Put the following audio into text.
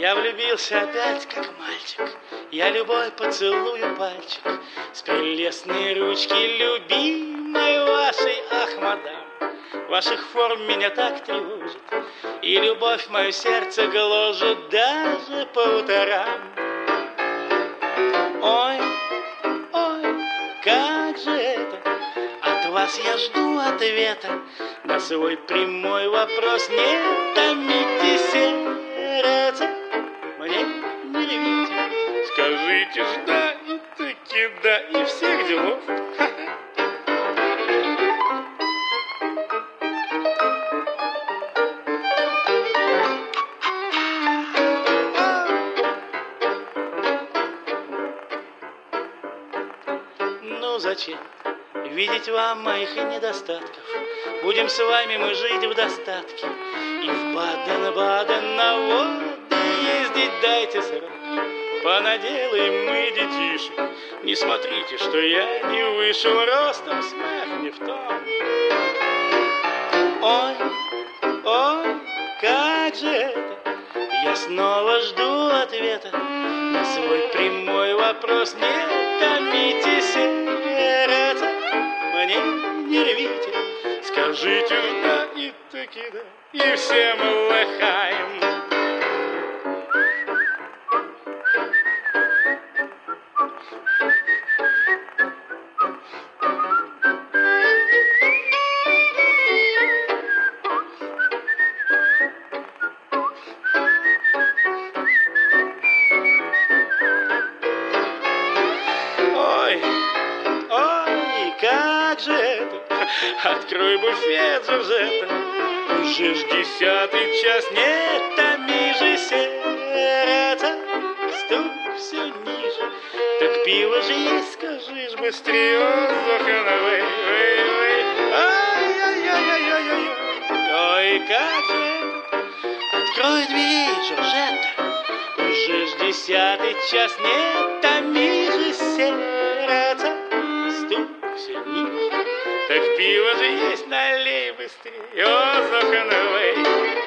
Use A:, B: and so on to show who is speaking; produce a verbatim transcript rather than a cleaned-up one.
A: Я влюбился опять, как мальчик, я любой поцелую пальчик с прелестной ручки любимой вашей, ах, мадам. Ваших форм меня так тревожит, и любовь мое сердце гложет даже по утрам. Ой, ой, как же это? От вас я жду ответа на свой прямой вопрос. Не томите сердце, мне не ревите. Скажите ж да и таки да, и всех делов. Ну зачем видеть вам моих недостатков? Будем с вами мы жить в достатке и в Баден-Баден на воды ездить дайте срок. Понаделаем мы детишек, не смотрите, что я не вышел ростом, смех не в том. Ой, ой, как же это? Я снова жду ответа на свой прямой вопрос. Не томите сердце, мне не ревите. Скажите да и таки да, и все мы лыхаем. Как же это? Открой буфет, Жоржетта. Уже ж десятый час, не томи же сердце. Стук все ниже. Так пиво же есть, скажи ж быстрее. Ой, ай-яй-яй-яй-яй-яй. Ой, как же это? Открой двери, Жоржетта. Уже ж десятый час, не томи же сердце. Стук все ниже. Так пиво же есть, налей быстрее. О, Зохановой.